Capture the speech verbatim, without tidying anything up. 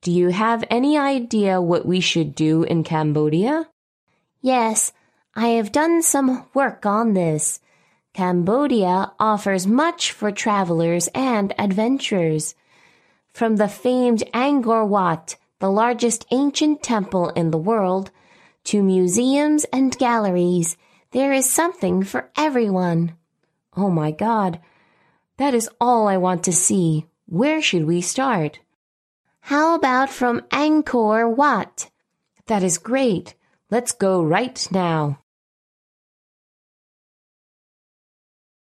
Do you have any idea what we should do in Cambodia? Yes, I have done some work on this. Cambodia offers much for travelers and adventurers. From the famed Angkor Wat, the largest ancient temple in the world, to museums and galleries, there is something for everyone. Oh my God, that is all I want to see. Where should we start? How about from Angkor Wat? That is great. Let's go right now.